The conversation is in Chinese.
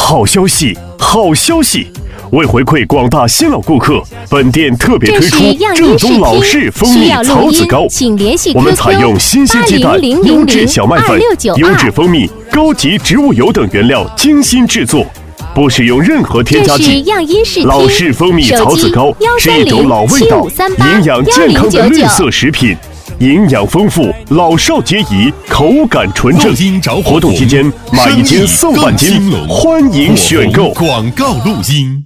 好消息，好消息！为回馈广大新老顾客，本店特别推出正宗老式蜂蜜草籽糕。我们采用新鲜鸡蛋、优质小麦粉、优质蜂蜜、高级植物油等原料精心制作，不使用任何添加剂。老式蜂蜜草籽糕是一种老味道、营养健康的绿色食品。营养丰富，老少皆宜，口感纯正。活动期间买1斤送半斤，欢迎选购。 广告录音。